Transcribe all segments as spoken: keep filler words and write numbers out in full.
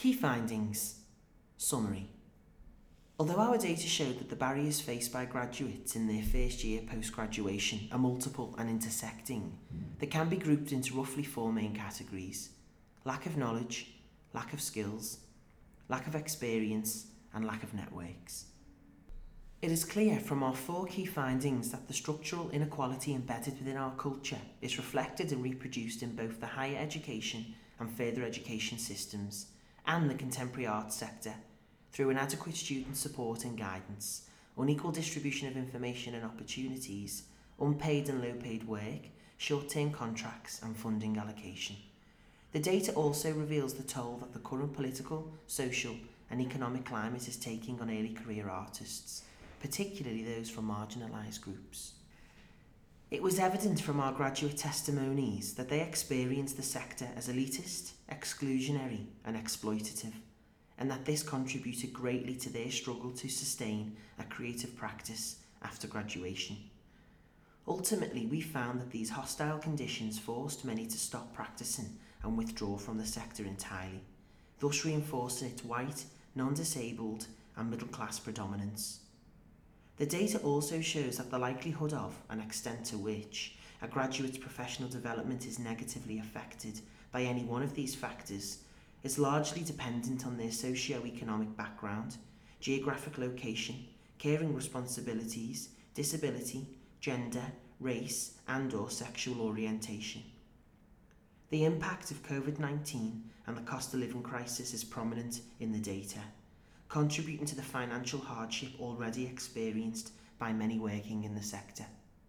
Key findings. Summary. Although our data showed that the barriers faced by graduates in their first year post-graduation are multiple and intersecting, they can be grouped into roughly four main categories: lack of knowledge, lack of skills, lack of experience, and lack of networks. It is clear from our four key findings that the structural inequality embedded within our culture is reflected and reproduced in both the higher education and further education systems and the contemporary arts sector through inadequate student support and guidance, unequal distribution of information and opportunities, unpaid and low-paid work, short-term contracts and funding allocation. The data also reveals the toll that the current political, social and economic climate is taking on early career artists, particularly those from marginalised groups. It was evident from our graduate testimonies that they experienced the sector as elitist, exclusionary and exploitative, and that this contributed greatly to their struggle to sustain a creative practice after graduation. Ultimately, we found that these hostile conditions forced many to stop practicing and withdraw from the sector entirely, thus reinforcing its white, non-disabled and middle-class predominance. The data also shows that the likelihood of and extent to which a graduate's professional development is negatively affected by any one of these factors is largely dependent on their socio-economic background, geographic location, caring responsibilities, disability, gender, race and or sexual orientation. The impact of COVID nineteen and the cost of living crisis is prominent in the data, contributing to the financial hardship already experienced by many working in the sector.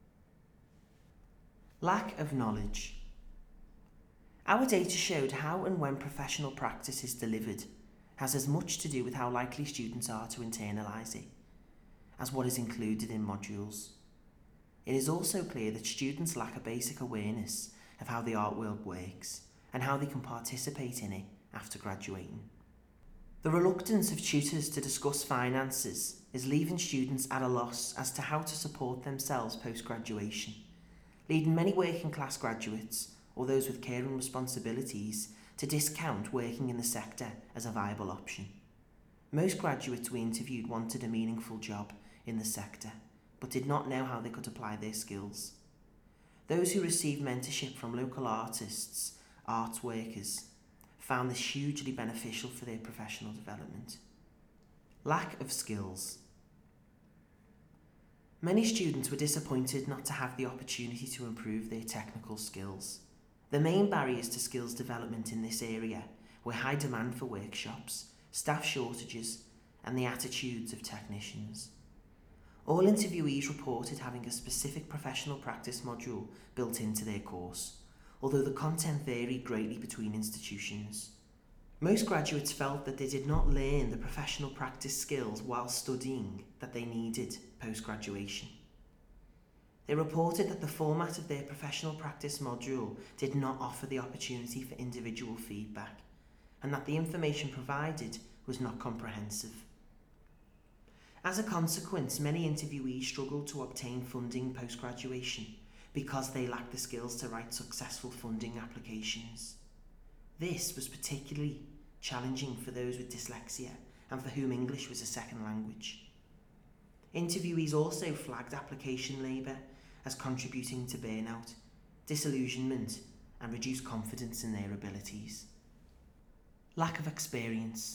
Lack of knowledge. Our data showed how and when professional practice is delivered has as much to do with how likely students are to internalise it as what is included in modules. It is also clear that students lack a basic awareness of how the art world works and how they can participate in it after graduating. The reluctance of tutors to discuss finances is leaving students at a loss as to how to support themselves post-graduation, leading many working class graduates or those with caring responsibilities to discount working in the sector as a viable option. Most graduates we interviewed wanted a meaningful job in the sector, but did not know how they could apply their skills. Those who received mentorship from local artists, arts workers, found this hugely beneficial for their professional development. Lack of skills. Many students were disappointed not to have the opportunity to improve their technical skills. The main barriers to skills development in this area were high demand for workshops, staff shortages, and the attitudes of technicians. All interviewees reported having a specific professional practice module built into their course, although the content varied greatly between institutions. Most graduates felt that they did not learn the professional practice skills while studying that they needed post-graduation. They reported that the format of their professional practice module did not offer the opportunity for individual feedback, and that the information provided was not comprehensive. As a consequence, many interviewees struggled to obtain funding post-graduation because they lacked the skills to write successful funding applications. This was particularly challenging for those with dyslexia and for whom English was a second language. Interviewees also flagged application labour as contributing to burnout, disillusionment, and reduced confidence in their abilities. Lack of experience.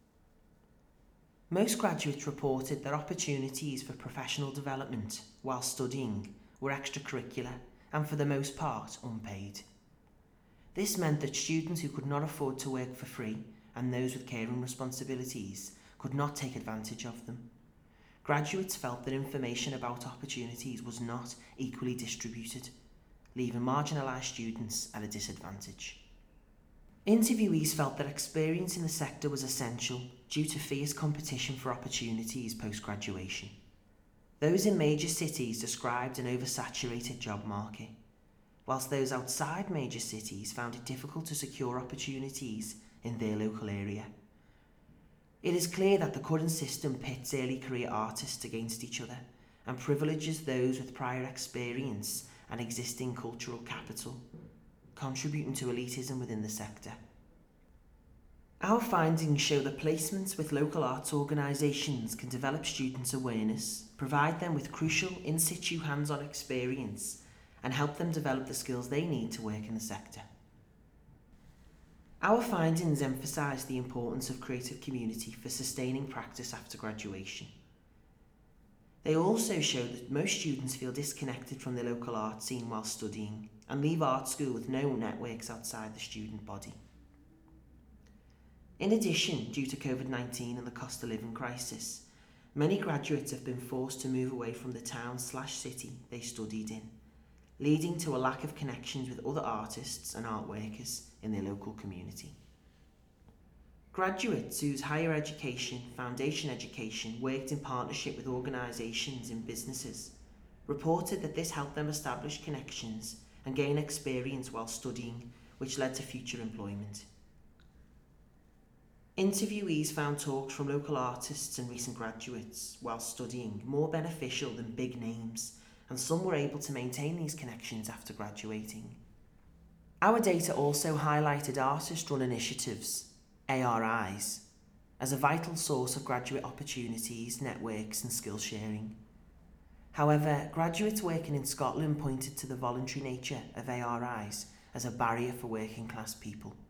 Most graduates reported that opportunities for professional development while studying were extracurricular and for the most part unpaid. This meant that students who could not afford to work for free and those with caring responsibilities could not take advantage of them. Graduates felt that information about opportunities was not equally distributed, leaving marginalised students at a disadvantage. Interviewees felt that experience in the sector was essential due to fierce competition for opportunities post-graduation. Those in major cities described an oversaturated job market, whilst those outside major cities found it difficult to secure opportunities in their local area. It is clear that the current system pits early career artists against each other and privileges those with prior experience and existing cultural capital, contributing to elitism within the sector. Our findings show that placements with local arts organisations can develop students' awareness, provide them with crucial in-situ hands-on experience, and help them develop the skills they need to work in the sector. Our findings emphasise the importance of creative community for sustaining practice after graduation. They also show that most students feel disconnected from their local art scene while studying and leave art school with no networks outside the student body. In addition, due to COVID nineteen and the cost of living crisis, many graduates have been forced to move away from the town slash city they studied in, leading to a lack of connections with other artists and art workers in their local community. Graduates whose higher education, foundation education worked in partnership with organisations and businesses reported that this helped them establish connections and gain experience while studying, which led to future employment. Interviewees found talks from local artists and recent graduates while studying more beneficial than big names, and some were able to maintain these connections after graduating. Our data also highlighted artist-run initiatives, A R Is, as a vital source of graduate opportunities, networks and skill sharing. However, graduates working in Scotland pointed to the voluntary nature of A R Is as a barrier for working class people.